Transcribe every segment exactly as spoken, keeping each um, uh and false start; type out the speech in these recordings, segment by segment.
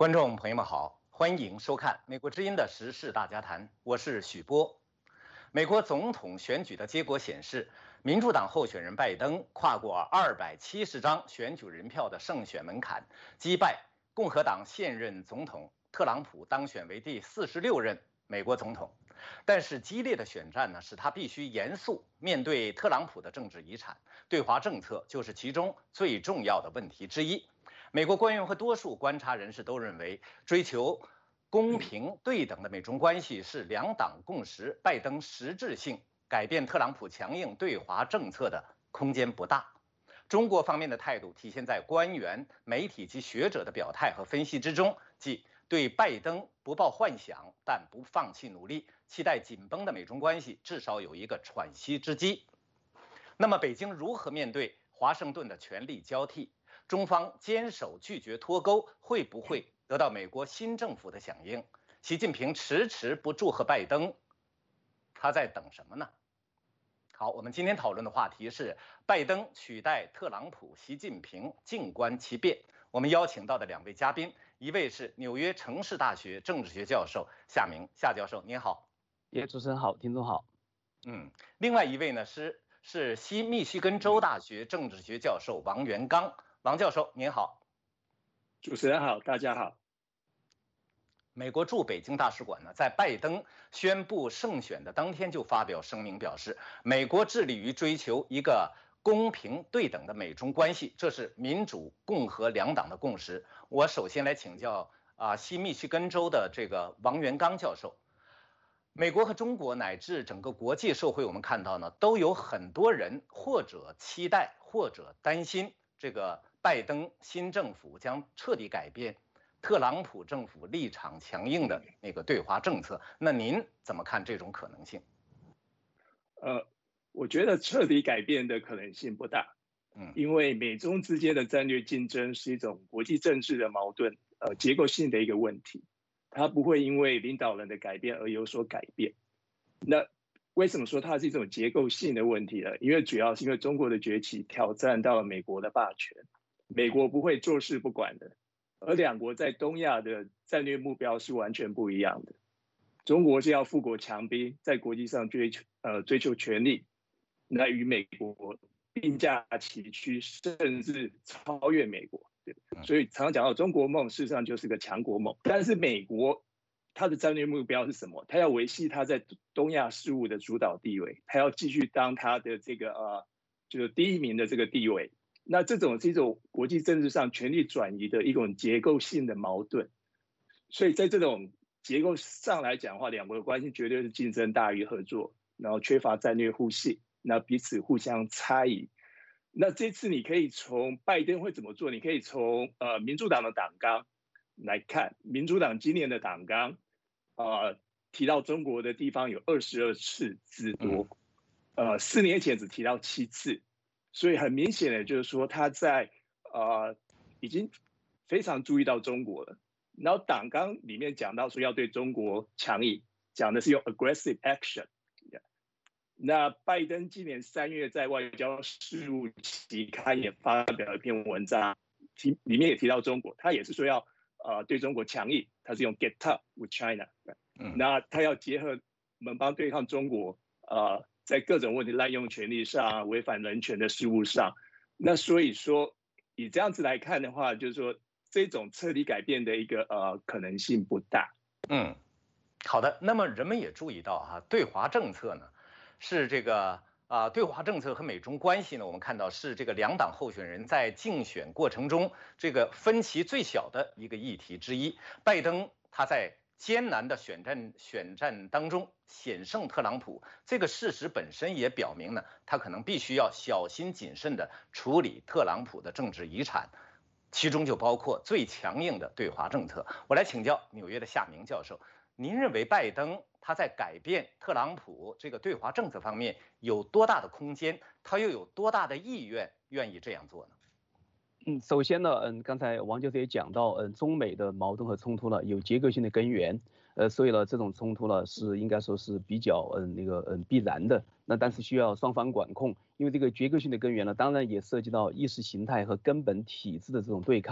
观众朋友们好，欢迎收看《美国之音》的时事大家谈，我是许波。美国总统选举的结果显示，民主党候选人拜登跨过二百七十张选举人票的胜选门槛，击败共和党现任总统特朗普，当选为第四十六任美国总统。但是激烈的选战呢，使他必须严肃面对特朗普的政治遗产，对华政策就是其中最重要的问题之一。美国官员和多数观察人士都认为，追求公平对等的美中关系是两党共识，拜登实质性改变特朗普强硬对华政策的空间不大。中国方面的态度体现在官员、媒体及学者的表态和分析之中，即对拜登不抱幻想，但不放弃努力，期待紧绷的美中关系至少有一个喘息之机。那么，北京如何面对华盛顿的权力交替？中方坚守拒绝脱钩，会不会得到美国新政府的响应？习近平迟迟不祝贺拜登，他在等什么呢？好，我们今天讨论的话题是拜登取代特朗普，习近平静观其变。我们邀请到的两位嘉宾，一位是纽约城市大学政治学教授夏明，夏教授您好。 也主持人好，听众好。 嗯，另外一位呢是是西密西根州大学政治学教授王元刚。王教授您好。 主持人好，大家好。 美国驻北京大使馆呢，在拜登宣布胜选的当天就发表声明，表示美国致力于追求一个公平对等的美中关系，这是民主共和两党的共识。我首先来请教啊，西密西根州的这个王元刚教授。美国和中国乃至整个国际社会，我们看到呢，都有很多人或者期待，或者担心这个拜登新政府将彻底改变特朗普政府立场强硬的那个对华政策。那您怎么看这种可能性？ 呃，我觉得彻底改变的可能性不大。嗯，因为美中之间的战略竞争是一种国际政治的矛盾，呃，结构性的一个问题，它不会因为领导人的改变而有所改变。那为什么说它是一种结构性的问题呢？因为主要是因为中国的崛起挑战到了美国的霸权。美国不会坐视不管的，而两国在东亚的战略目标是完全不一样的。中国是要富国强兵，在国际上追求呃追求权力，那与美国并驾齐驱，甚至超越美国。对，所以常常讲到中国梦，事实上就是个强国梦。但是美国它的战略目标是什么？它要维系它在东亚事务的主导地位，它要继续当它的这个呃就是第一名的这个地位。那这种是一种国际政治上权力转移的一种结构性的矛盾，所以在这种结构上来讲的话，两国的关系绝对是竞争大于合作，然后缺乏战略互信，那彼此互相猜疑。那这次你可以从拜登会怎么做，你可以从呃民主党的党纲来看，民主党今年的党纲呃提到中国的地方有二十二次之多，呃四年前只提到七次。所以很明显的就是说，他在呃已经非常注意到中国了。然后党纲里面讲到说要对中国强硬，讲的是用 aggressive action。那拜登今年三月在外交事务期刊也发表了一篇文章，提里面也提到中国，他也是说要呃对中国强硬，他是用 get tough with China。那他要结合盟邦对抗中国，呃。在各种问题滥用权力上、违反人权的事务上，那所以说以这样子来看的话，就是说这种彻底改变的一个呃可能性不大。 嗯，好的。那么人们也注意到哈、啊，对华政策呢是这个啊，对华政策和美中关系呢，我们看到是这个两党候选人在竞选过程中这个分歧最小的一个议题之一。拜登他在艰难的选战选战当中险胜特朗普，这个事实本身也表明呢，他可能必须要小心谨慎地处理特朗普的政治遗产，其中就包括最强硬的对华政策。我来请教纽约的夏明教授，您认为拜登他在改变特朗普这个对华政策方面有多大的空间？他又有多大的意愿愿意这样做呢？ 嗯，首先呢，嗯，刚才王教授也讲到，嗯，中美的矛盾和冲突呢有结构性的根源，呃，所以呢，这种冲突呢是应该说是比较嗯那个嗯必然的。那但是需要双方管控，因为这个结构性的根源呢，当然也涉及到意识形态和根本体制的这种对抗。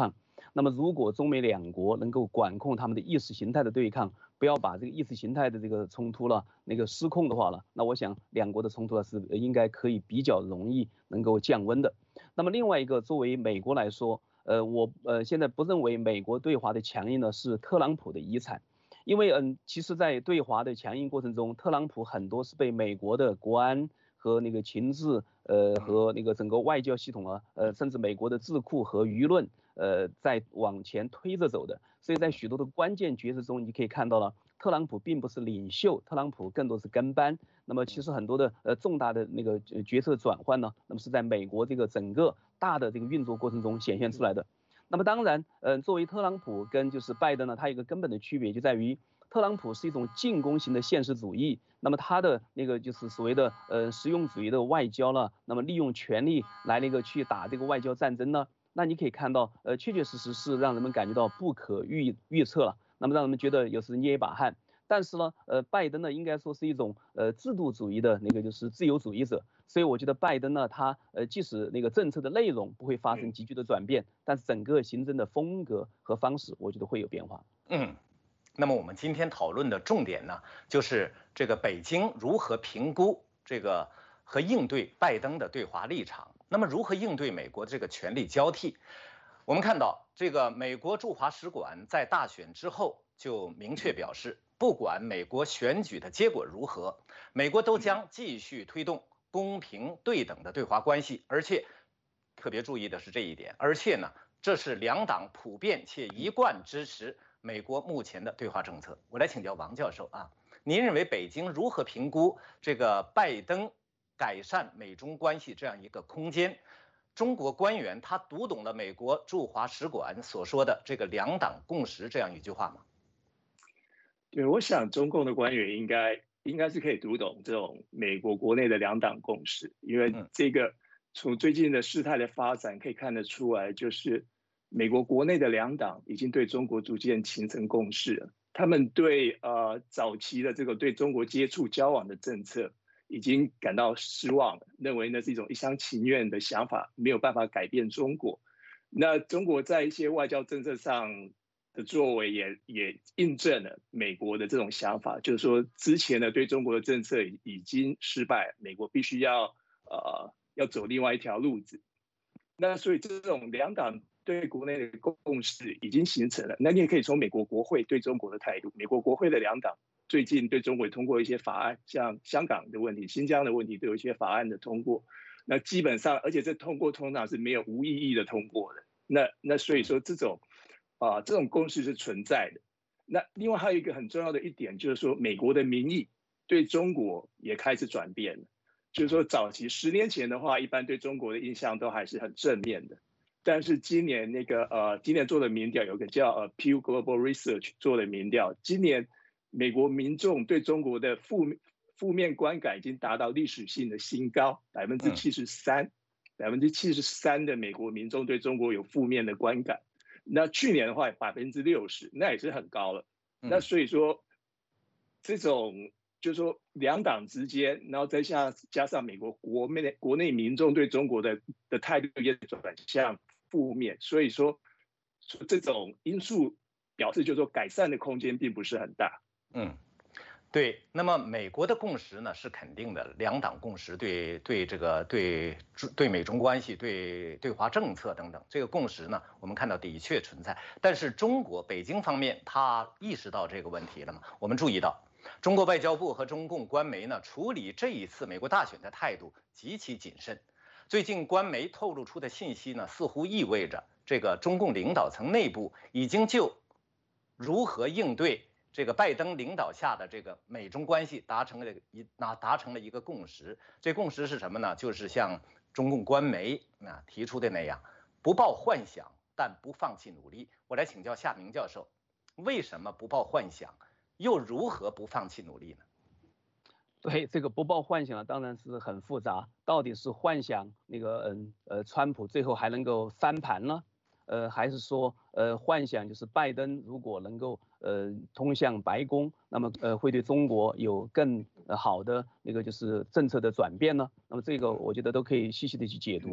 那么如果中美两国能够管控他们的意识形态的对抗，不要把这个意识形态的这个冲突了那个失控的话了，那我想两国的冲突呢是应该可以比较容易能够降温的。那么另外一个，作为美国来说，呃，我呃现在不认为美国对华的强硬呢是特朗普的遗产。因为嗯，其实，在对华的强硬过程中，特朗普很多是被美国的国安和那个情治，呃，和那个整个外交系统啊，呃，甚至美国的智库和舆论，呃，在往前推着走的。所以在许多的关键决策中，你可以看到了，特朗普并不是领袖，特朗普更多是跟班。那么其实很多的呃重大的那个决策转换呢，那么是在美国这个整个大的这个运作过程中显现出来的。那么当然，呃，作为特朗普跟就是拜登呢，它有一个根本的区别就在于，特朗普是一种进攻型的现实主义，那么他的那个就是所谓的呃实用主义的外交呢，那么利用权力来那个去打这个外交战争呢，那你可以看到，呃，确确实实是让人们感觉到不可预预测了，那么让人们觉得有时捏一把汗。但是呢，呃，拜登呢应该说是一种呃制度主义的那个就是自由主义者，所以我觉得拜登呢，他呃即使那个政策的内容不会发生急剧的转变，但是整个行政的风格和方式，我觉得会有变化。 嗯，那么我们今天讨论的重点呢，就是这个北京如何评估这个和应对拜登的对华立场，那么如何应对美国这个权力交替？我们看到这个美国驻华使馆在大选之后就明确表示，不管美国选举的结果如何，美国都将继续推动公平对等的对华关系，而且特别注意的是这一点，而且呢，这是两党普遍且一贯支持美国目前的对华政策。我来请教王教授啊，您认为北京如何评估这个拜登改善美中关系这样一个空间？中国官员他读懂了美国驻华使馆所说的这个两党共识这样一句话吗？ 对，我想中共的官员应该应该是可以读懂这种美国国内的两党共识，因为这个从最近的事态的发展可以看得出来，就是美国国内的两党已经对中国逐渐形成共识了。他们对呃早期的这个对中国接触交往的政策已经感到失望了，认为那是一种一厢情愿的想法，没有办法改变中国。那中国在一些外交政策上的作为也也印证了美国的这种想法，就是说之前的对中国的政策已经失败，美国必须要呃要走另外一条路子。那所以这种两党对国内的共识已经形成了。那你也可以从美国国会对中国的态度，美国国会的两党最近对中国通过一些法案，像香港的问题、新疆的问题都有一些法案的通过。那基本上，而且这通过通常是没有无意义的通过的。那那所以说这种啊、呃、这种共识是存在的。那另外还有一个很重要的一点就是说，美国的民意对中国也开始转变了。就是说早期十年前的话，一般对中国的印象都还是很正面的。但是今年那个呃，今年做的民调有个叫呃 Pew Global Research 做的民调，今年美国民众对中国的负负面观感已经达到历史性的新高，百分之七十三，百分之七十三的美国民众对中国有负面的观感。那去年的话百分之六十，那也是很高了。那所以说这种就是说两党之间，然后再加加上美国国内国内民众对中国的的态度也转向负面，所以说这种因素表示就是说改善的空间并不是很大。 嗯，对。那么美国的共识呢是肯定的，两党共识对对这个对对美中关系、对对华政策等等，这个共识呢我们看到的确存在。但是中国北京方面他意识到这个问题了吗？我们注意到。中国外交部和中共官媒呢，处理这一次美国大选的态度极其谨慎。最近官媒透露出的信息呢，似乎意味着这个中共领导层内部已经就如何应对这个拜登领导下的这个美中关系达成了一那达成了一个共识。这共识是什么呢？就是像中共官媒啊提出的那样，不抱幻想，但不放弃努力。我来请教夏明教授，为什么不抱幻想？又如何不放弃努力呢？ 对，这个不抱幻想当然是很复杂，到底是幻想那个嗯呃川普最后还能够翻盘呢？呃还是说呃幻想就是拜登如果能够呃通向白宫，那么呃会对中国有更好的那个就是政策的转变呢？那么这个我觉得都可以细细的去解读。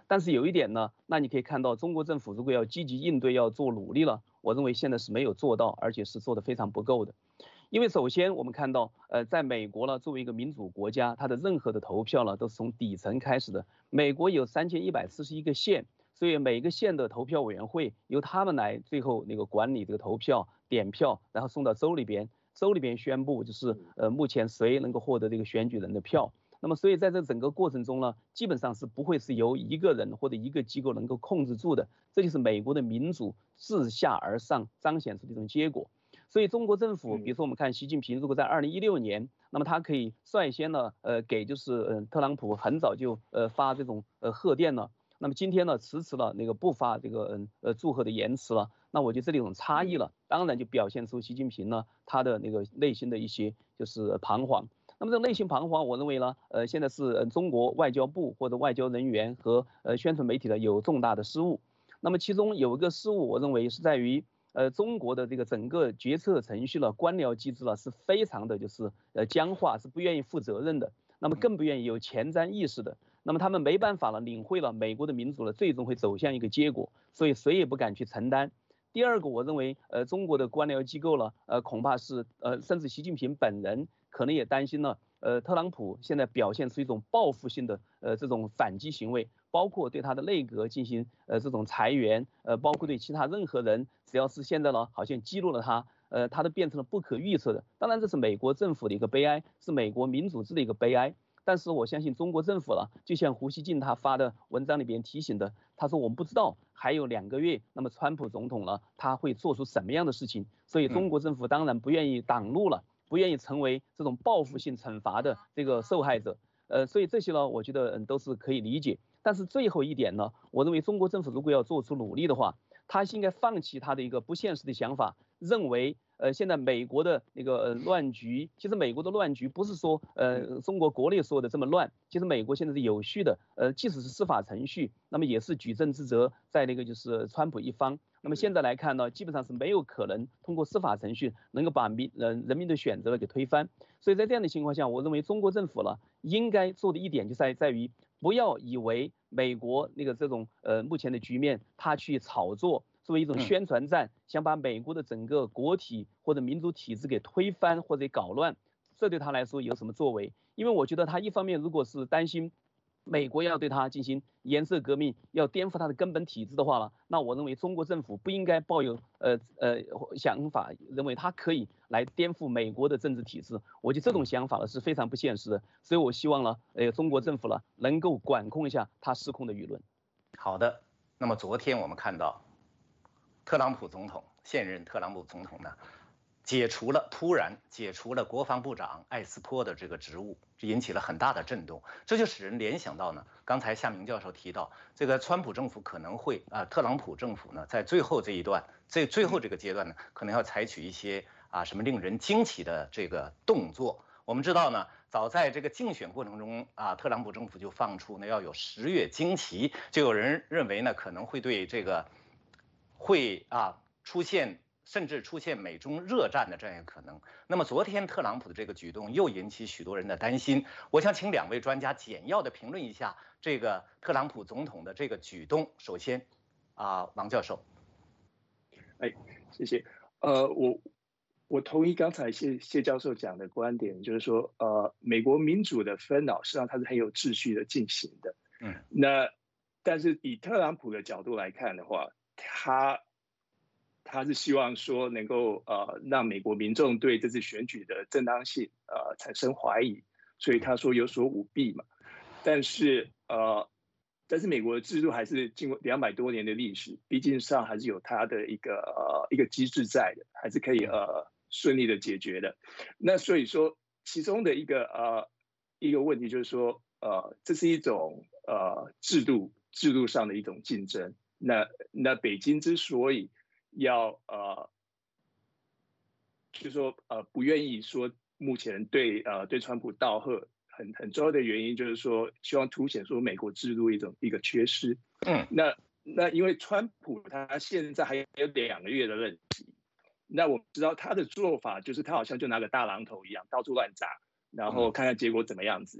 但是有一点呢，那你可以看到中国政府如果要积极应对，要做努力了，我认为现在是没有做到，而且是做得非常不够的。因为首先我们看到，呃，在美国呢，作为一个民主国家，它的任何的投票呢都是从底层开始的。美国有三千一百四十一个县，所以每个县的投票委员会由他们来最后那个管理这个投票、点票，然后送到州里边，州里边宣布就是呃目前谁能够获得这个选举人的票。那么所以在这整个过程中呢，基本上是不会是由一个人或者一个机构能够控制住的，这就是美国的民主自下而上彰显出的一种结果。所以中国政府，比如说我们看习近平，如果在二零一六年，那么他可以率先呢，呃，给就是呃特朗普很早就呃发这种呃贺电了，那么今天呢迟迟了那个不发这个嗯呃祝贺的言辞了，那我觉得这里有种差异了，当然就表现出习近平呢他的那个内心的一些就是彷徨。那么这个内心彷徨，我认为呢，呃，现在是中国外交部或者外交人员和呃宣传媒体的有重大的失误。那么其中有一个失误，我认为是在于，呃，中国的这个整个决策程序了、官僚机制了是非常的就是呃僵化，是不愿意负责任的，那么更不愿意有前瞻意识的。那么他们没办法了，领会了美国的民主呢，最终会走向一个结果，所以谁也不敢去承担。第二个，我认为，呃，中国的官僚机构呢，呃，恐怕是，呃，甚至习近平本人可能也担心了，呃，特朗普现在表现出一种报复性的，呃，这种反击行为，包括对他的内阁进行，呃，这种裁员，呃，包括对其他任何人，只要是现在呢，好像激怒了他，呃，他都变成了不可预测的。当然，这是美国政府的一个悲哀，是美国民主制的一个悲哀。但是我相信中国政府了，就像胡锡进他发的文章里边提醒的，他说我们不知道还有两个月，那么川普总统呢，他会做出什么样的事情，所以中国政府当然不愿意挡路了，不愿意成为这种报复性惩罚的这个受害者，呃，所以这些呢，我觉得嗯都是可以理解。但是最后一点呢，我认为中国政府如果要做出努力的话，他应该放弃他的一个不现实的想法，认为呃现在美国的那个呃乱局，其实美国的乱局不是说呃中国国内说的这么乱，其实美国现在是有序的，呃即使是司法程序，那么也是举证之责在那个就是川普一方。那么现在来看呢，基本上是没有可能通过司法程序能够把民呃人民的选择给推翻。所以在这样的情况下，我认为中国政府呢应该做的一点就在在于不要以为美国那个这种呃目前的局面，他去炒作作为一种宣传战，想把美国的整个国体或者民主体制给推翻或者搞乱，这对他来说有什么作为？因为我觉得他一方面如果是担心美国要对他进行颜色革命，要颠覆他的根本体制的话呢，那我认为中国政府不应该抱有呃呃想法，认为他可以来颠覆美国的政治体制。我觉得这种想法呢是非常不现实的，所以我希望呢，呃，中国政府呢能够管控一下他失控的舆论。 好的，那么昨天我们看到，特朗普总统现任特朗普总统呢，解除了突然解除了国防部长艾斯珀的这个职务，这引起了很大的震动，这就使人联想到呢，刚才夏明教授提到，这个川普政府可能会啊、呃，特朗普政府呢，在最后这一段，最最后这个阶段呢，可能要采取一些啊什么令人惊奇的这个动作。我们知道呢，早在这个竞选过程中啊，特朗普政府就放出呢要有十月惊奇，就有人认为呢可能会对这个会啊出现。甚至出现美中热战的这样一个可能。那么昨天特朗普的这个举动又引起许多人的担心。我想请两位专家简要的评论一下这个特朗普总统的这个举动。首先，啊，王教授。 哎，谢谢。呃，我我同意刚才谢谢教授讲的观点，就是说，呃，美国民主的纷扰实际上它是很有秩序的进行的。嗯。那但是以特朗普的角度来看的话，他。他是希望说能够呃让美国民众对这次选举的正当性呃产生怀疑，所以他说有所舞弊嘛。但是呃，但是美国的制度还是经过两百多年的历史，毕竟上还是有它的一个呃一个机制在的，还是可以呃顺利的解决的。那所以说，其中的一个呃一个问题就是说，呃，这是一种呃制度制度上的一种竞争。那那北京之所以要呃，就是说呃不愿意说目前对呃对川普道贺，很很重要的原因就是说希望凸显说美国制度一种一个缺失。嗯，那那因为川普他现在还有两个月的任期，那我知道他的做法就是他好像就拿个大榔头一样到处乱砸，然后看看结果怎么样子。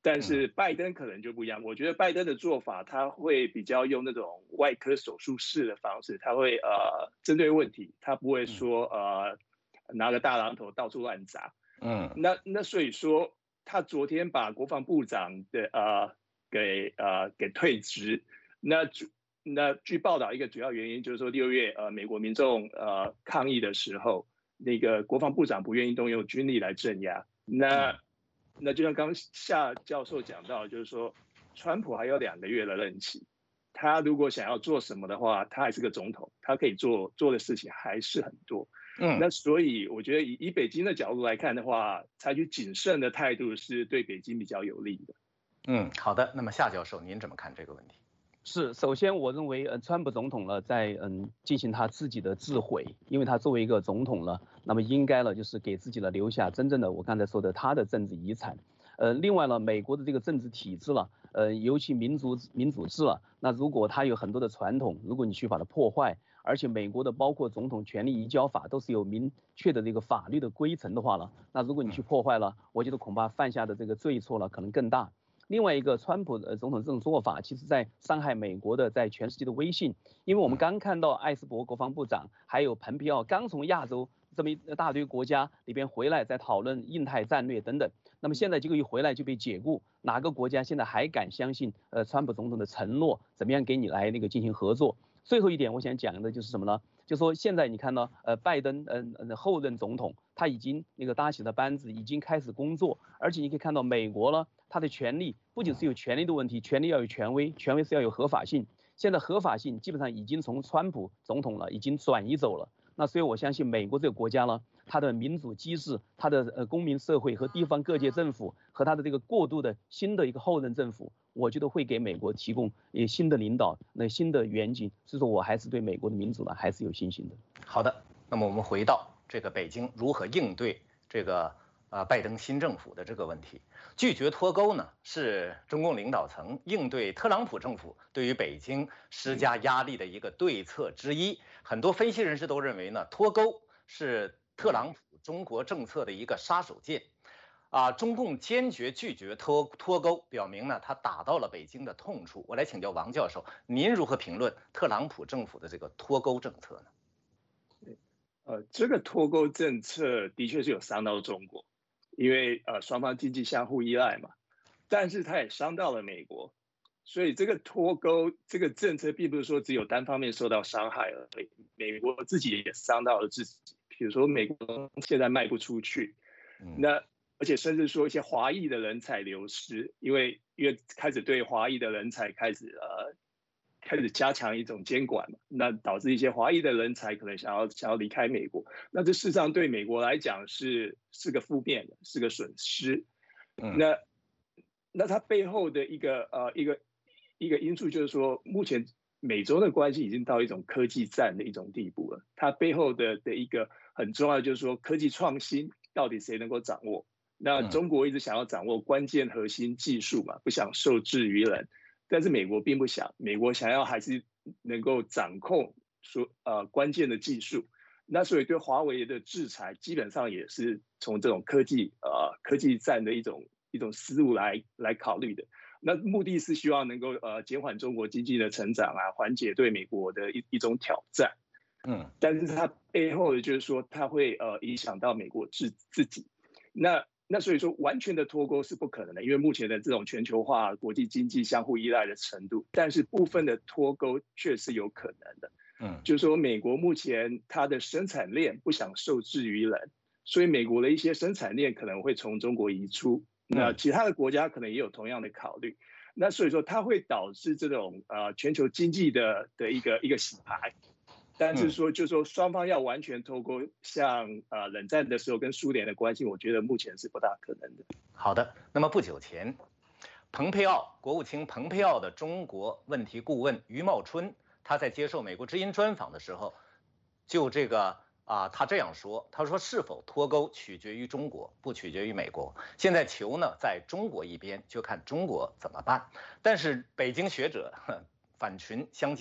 但是拜登可能就不一样，我觉得拜登的做法他会比较用那种外科手术式的方式，他会呃针对问题，他不会说呃拿个大榔头到处乱砸。嗯，那那所以说他昨天把国防部长的呃给呃给退职，那那据报道一个主要原因就是说六月呃美国民众呃抗议的时候，那个国防部长不愿意动用军力来镇压，那。那就像刚刚夏教授讲到，就是说，川普还有两个月的任期，他如果想要做什么的话，他还是个总统，他可以做做的事情还是很多。嗯，那所以我觉得以以北京的角度来看的话，采取谨慎的态度是对北京比较有利的。 嗯，好的。那么夏教授，您怎么看这个问题？ 是，首先我认为，呃，川普总统呢，在嗯进行他自己的自毁，因为他作为一个总统呢，那么应该呢就是给自己呢留下真正的我刚才说的他的政治遗产。呃，另外呢，美国的这个政治体制了，呃，尤其民主民主制了，那如果它有很多的传统，如果你去把它破坏，而且美国的包括总统权力移交法都是有明确的这个法律的规程的话了，那如果你去破坏了，我觉得恐怕犯下的这个罪错了可能更大。另外一个，川普呃总统这种做法，其实在伤害美国的在全世界的威信，因为我们刚看到艾斯伯国防部长还有蓬佩奥刚从亚洲这么一大堆国家里边回来，在讨论印太战略等等，那么现在结果一回来就被解雇，哪个国家现在还敢相信呃川普总统的承诺，怎么样给你来那个进行合作？最后一点我想讲的就是什么呢？就说现在你看到呃拜登嗯呃后任总统他已经那个搭起了班子，已经开始工作，而且你可以看到美国呢。他的权利不仅是有权利的问题，权利要有权威，权威是要有合法性。现在合法性基本上已经从川普总统了，已经转移走了。那所以我相信美国这个国家呢，它的民主机制、它的呃公民社会和地方各界政府和它的这个过渡的新的一个后任政府，我觉得会给美国提供也新的领导、那新的远景。所以说我还是对美国的民主呢还是有信心的。 好的，那么我们回到这个北京如何应对这个。呃，拜登新政府的这个问题，拒绝脱钩呢，是中共领导层应对特朗普政府对于北京施加压力的一个对策之一。很多分析人士都认为呢，脱钩是特朗普中国政策的一个杀手锏。啊，中共坚决拒绝脱脱钩，表明呢，他打到了北京的痛处。我来请教王教授，您如何评论特朗普政府的这个脱钩政策呢？ 呃，这个脱钩政策的确是有伤到中国。因为呃双方经济相互依赖嘛，但是它也伤到了美国，所以这个脱钩这个政策并不是说只有单方面受到伤害而已，美国自己也伤到了自己。比如说美国现在卖不出去，那而且甚至说一些华裔的人才流失，因为因为开始对华裔的人才开始呃开始加强一种监管嘛，那导致一些华裔的人才可能想要想要离开美国，那这事实上对美国来讲是是个负面的，是个损失。嗯、那那它背后的一个呃一个一个因素就是说，目前美中的关系已经到一种科技战的一种地步了。它背后的的一个很重要就是说，科技创新到底谁能够掌握？那中国一直想要掌握关键核心技术嘛，不想受制于人。但是美国并不想，美国想要还是能够掌控说呃关键的技术，那所以对华为的制裁基本上也是从这种科技呃科技战的一种一种思路来来考虑的。那目的是希望能够呃减缓中国经济的成长啊，缓解对美国的一一种挑战。嗯，但是它背后的就是说，它会呃影响到美国自自己。那那所以说，完全的脱钩是不可能的，因为目前的这种全球化、国际经济相互依赖的程度，但是部分的脱钩却是有可能的。嗯，就是说，美国目前它的生产链不想受制于人，所以美国的一些生产链可能会从中国移出。那其他的国家可能也有同样的考虑。那所以说，它会导致这种呃全球经济的的一个一个洗牌。但是说，就说双方要完全脱钩，像呃冷战的时候跟苏联的关系，我觉得目前是不大可能的。 好的，那么不久前，蓬佩奥国务卿蓬佩奥的中国问题顾问余茂春，他在接受美国之音专访的时候，就这个啊，他这样说，他说是否脱钩取决于中国，不取决于美国。现在球呢在中国一边，就看中国怎么办。但是北京学者反唇相讥。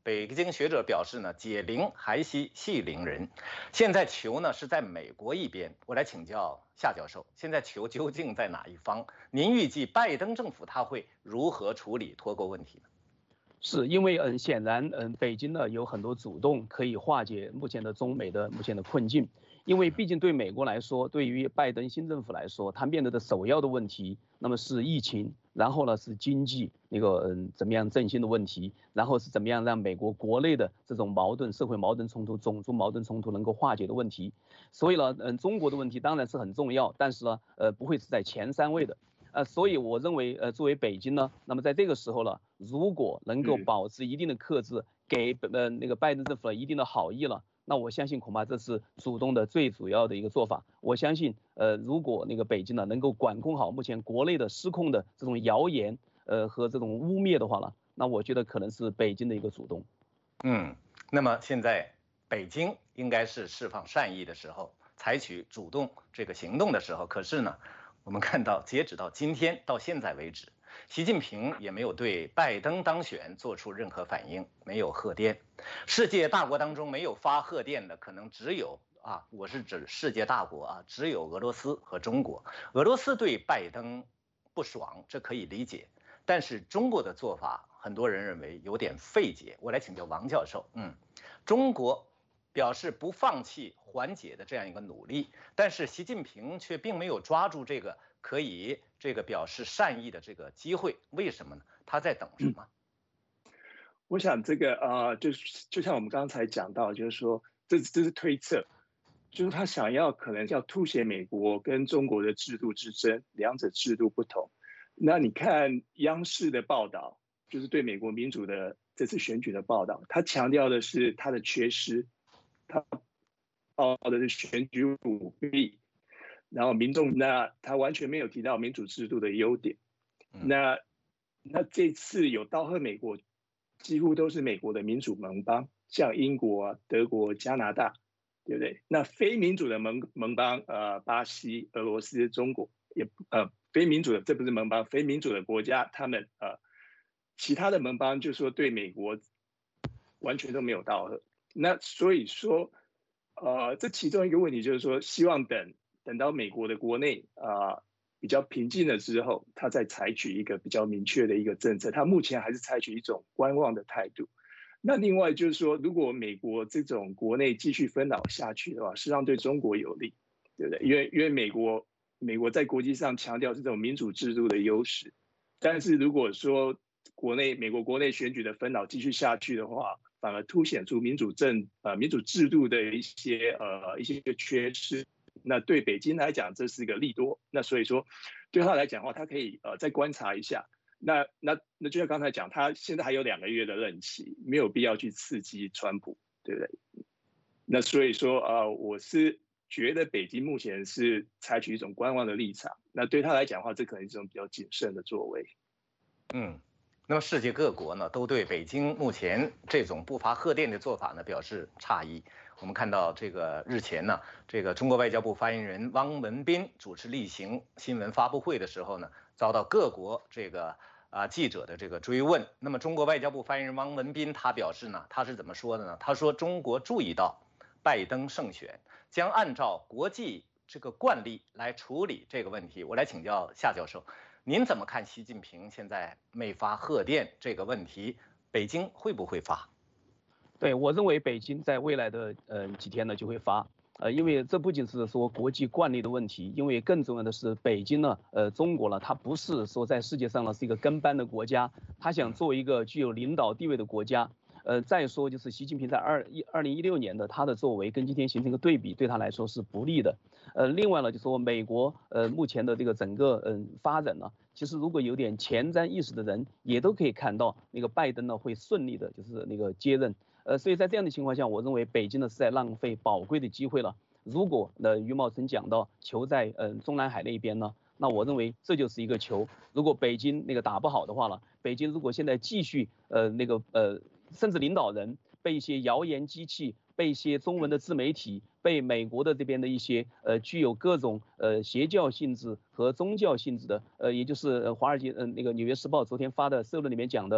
北京学者表示呢，解铃还须系铃人。现在球呢是在美国一边，我来请教夏教授，现在球究竟在哪一方？您预计拜登政府他会如何处理脱钩问题呢？ 是因为嗯，显然嗯，北京呢有很多主动可以化解目前的中美的目前的困境。因为毕竟对美国来说，对于拜登新政府来说，他面对的首要的问题，那么是疫情，然后呢是经济那个嗯怎么样振兴的问题，然后是怎么样让美国国内的这种矛盾、社会矛盾冲突、种族矛盾冲突能够化解的问题。所以呢，嗯，中国的问题当然是很重要，但是呢，呃，不会是在前三位的。呃，所以我认为，呃，作为北京呢，那么在这个时候呢，如果能够保持一定的克制，给呃那个拜登政府一定的好意了，那我相信恐怕这是主动的最主要的一个做法。我相信，呃，如果那个北京呢能够管控好目前国内的失控的这种谣言，呃和这种污蔑的话呢，那我觉得可能是北京的一个主动。 嗯，那么现在北京应该是释放善意的时候，采取主动这个行动的时候。可是呢，我们看到截止到今天到现在为止，习近平也没有对拜登当选做出任何反应，没有贺电。世界大国当中没有发贺电的，可能只有啊，我是指世界大国啊，只有俄罗斯和中国。俄罗斯对拜登不爽，这可以理解，但是中国的做法，很多人认为有点费解。我来请教王教授，嗯，中国表示不放弃缓解的这样一个努力，但是习近平却并没有抓住这个可以这个表示善意的这个机会，为什么呢？他在等什么？ 我想这个呃，就是就像我们刚才讲到，就是说这这是推测，就是他想要可能要凸显美国跟中国的制度之争，两者制度不同。那你看央视的报道，就是对美国民主的这次选举的报道，他强调的是他的缺失，他报的是选举舞弊，然后民众那他完全没有提到民主制度的优点。那那这次有道贺美国，几乎都是美国的民主盟邦，像英国啊、德国、加拿大，对不对？那非民主的盟盟邦，呃，巴西、俄罗斯、中国，也呃非民主的，这不是盟邦，非民主的国家，他们呃其他的盟邦就说对美国完全都没有道贺。那所以说，呃，这其中一个问题就是说，希望等等到美国的国内啊。呃比较平静了之后，他再采取一个比较明确的一个政策。他目前还是采取一种观望的态度。那另外就是说，如果美国这种国内继续分老下去的话，实际上对中国有利，对不对？因为因为美国美国在国际上强调这种民主制度的优势，但是如果说国内美国国内选举的分老继续下去的话，反而凸显出民主政呃民主制度的一些呃一些缺失。那对北京来讲，这是一个利多。那所以说，对他来讲的话，他可以呃再观察一下。那那那就像刚才讲，他现在还有两个月的任期，没有必要去刺激川普，对不对？那所以说呃，我是觉得北京目前是采取一种观望的立场。那对他来讲的话，这可能是一种比较谨慎的作为。 嗯。那么世界各国呢，都对北京目前这种不发贺电的做法呢表示诧异。我们看到这个日前呢，这个中国外交部发言人汪文斌主持例行新闻发布会的时候呢，遭到各国这个啊记者的这个追问。那么中国外交部发言人汪文斌他表示呢，他是怎么说的呢？他说中国注意到拜登胜选，将按照国际这个惯例来处理这个问题。我来请教夏教授，您怎么看习近平现在没发贺电这个问题？北京会不会发？ 对，我认为北京在未来的呃几天呢就会发，呃，因为这不仅是说国际惯例的问题，因为更重要的是北京呢，呃，中国呢，它不是说在世界上呢是一个跟班的国家，它想做一个具有领导地位的国家。呃，再说就是习近平在二一二零一六年的他的作为跟今天形成一个对比，对他来说是不利的。呃，另外呢，就说美国呃目前的这个整个嗯、呃、发展呢，其实如果有点前瞻意识的人，也都可以看到那个拜登呢会顺利的，就是那个接任。呃，所以在这样的情况下，我认为北京呢是在浪费宝贵的机会了。如果呃于茂成讲到球在呃中南海那边呢，那我认为这就是一个球。如果北京那个打不好的话了，北京如果现在继续呃那个呃。甚至领导人被一些谣言机器，被一些中文的自媒体，被美国的这边的一些呃具有各种呃邪教性质和宗教性质的呃，也就是华尔街嗯、呃、那个纽约时报昨天发的社论里面讲的，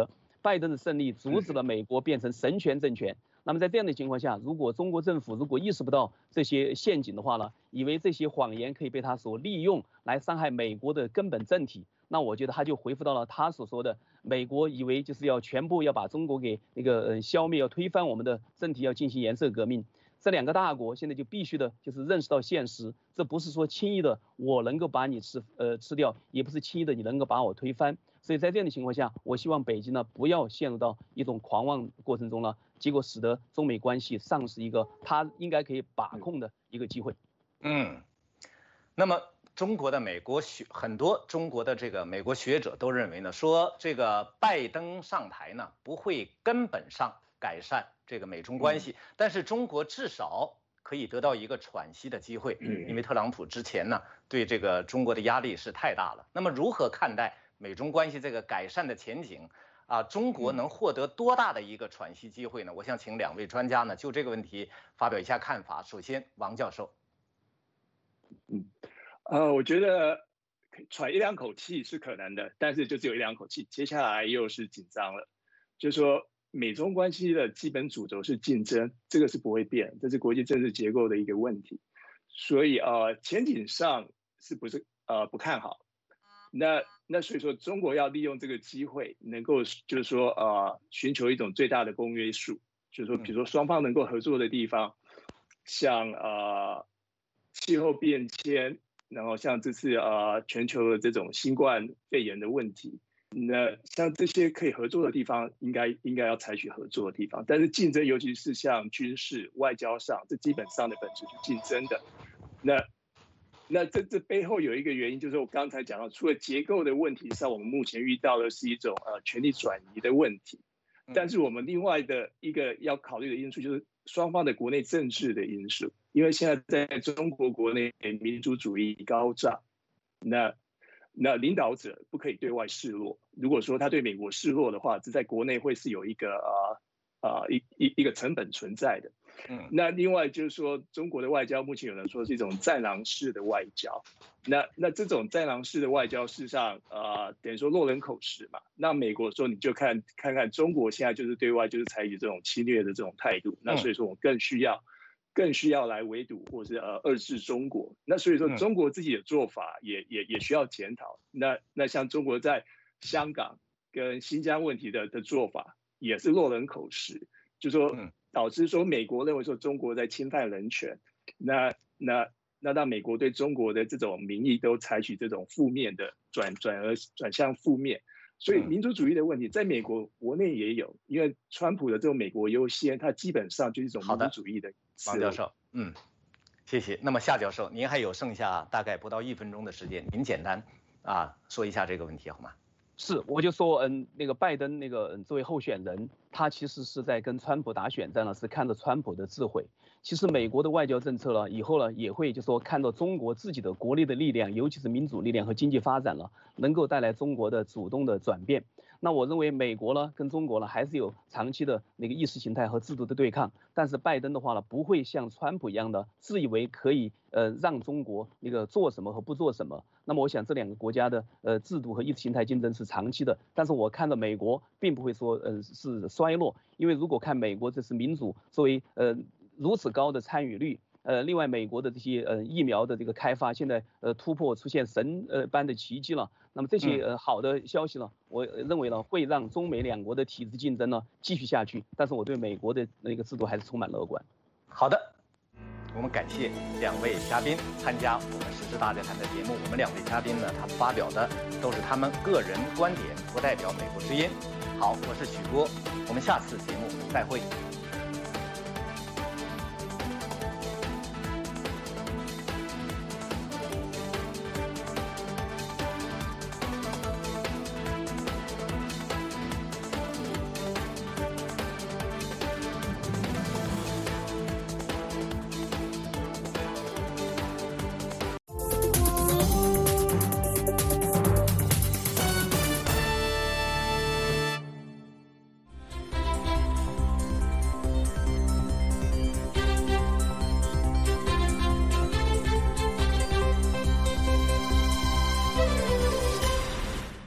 拜登的胜利阻止了美国变成神权政权。那么在这样的情况下，如果中国政府如果意识不到这些陷阱的话呢，以为这些谎言可以被他所利用来伤害美国的根本政体，那我觉得他就回复到了他所说的，美国以为就是要全部要把中国给那个呃消灭，要推翻我们的政体，要进行颜色革命。这两个大国现在就必须的就是认识到现实，这不是说轻易的我能够把你吃呃吃掉，也不是轻易的你能够把我推翻。所以在这样的情况下，我希望北京呢不要陷入到一种狂妄过程中呢，结果使得中美关系丧失一个他应该可以把控的一个机会。 嗯，那么中国的美国学很多中国的这个美国学者都认为呢，说这个拜登上台呢不会根本上改善这个美中关系，但是中国至少可以得到一个喘息的机会，因为特朗普之前呢对这个中国的压力是太大了。那么如何看待美中关系这个改善的前景啊？中国能获得多大的一个喘息机会呢？我想请两位专家呢就这个问题发表一下看法。首先，王教授。 嗯，呃，我觉得喘一两口气是可能的，但是就只有一两口气，接下来又是紧张了。就是说，美中关系的基本主轴是竞争，这个是不会变，这是国际政治结构的一个问题。所以呃，前景上是不是呃不看好？那那所以说，中国要利用这个机会，能够就是说呃寻求一种最大的公约数，就是说，比如说双方能够合作的地方，像呃气候变迁，然后像这次呃全球的这种新冠肺炎的问题。那像这些可以合作的地方，应该应该要采取合作的地方，但是竞争，尤其是像军事、外交上，这基本上的本质是竞争的。那那这这背后有一个原因，就是我刚才讲到，除了结构的问题上，我们目前遇到的是一种呃权力转移的问题，但是我们另外的一个要考虑的因素就是双方的国内政治的因素，因为现在在中国国内民族主义高涨，那。那领导者不可以对外示弱，如果说他对美国示弱的话，这在国内会是有一个呃呃一一一个成本存在的。嗯，那另外就是说，中国的外交目前有人说是一种战狼式的外交，那那这种战狼式的外交，事实上呃等于说落人口实嘛。那美国说你就看看看中国现在就是对外就是采取这种侵略的这种态度，那所以说我们更需要。更需要来围堵或是呃遏制中国，那所以说中国自己的做法也也也需要检讨。那那像中国在香港跟新疆问题的的做法也是落人口实，就说导致说美国认为说中国在侵犯人权，那那那让美国对中国的这种民意都采取这种负面的转转而转向负面。所以民族主义的问题在美国国内也有，因为川普的这种美国优先，它基本上就是一种民族主义的。 王教授，嗯，谢谢。那么夏教授，您还有剩下大概不到一分钟的时间，您简单啊说一下这个问题好吗？ 是，我就说，嗯，那个拜登那个作为候选人，他其实是在跟川普打选战了，是看着川普的智慧。其实美国的外交政策呢，以后呢也会就说看到中国自己的国力的力量，尤其是民主力量和经济发展了，能够带来中国的主动的转变。那我认为美国呢跟中国呢还是有长期的那个意识形态和制度的对抗，但是拜登的话呢不会像川普一样的自以为可以呃让中国那个做什么和不做什么。那么我想这两个国家的呃制度和意识形态竞争是长期的，但是我看到美国并不会说呃是衰落，因为如果看美国这是民主作为呃如此高的参与率。呃，另外，美国的这些呃疫苗的这个开发，现在呃突破出现神呃般的奇迹了。那么这些呃好的消息呢，我认为呢会让中美两国的体制竞争呢继续下去。但是我对美国的那个制度还是充满乐观。 好的，我们感谢两位嘉宾参加我们时事大家谈的节目。我们两位嘉宾呢，他发表的都是他们个人观点，不代表美国之音。好，我是许波，我们下次节目再会。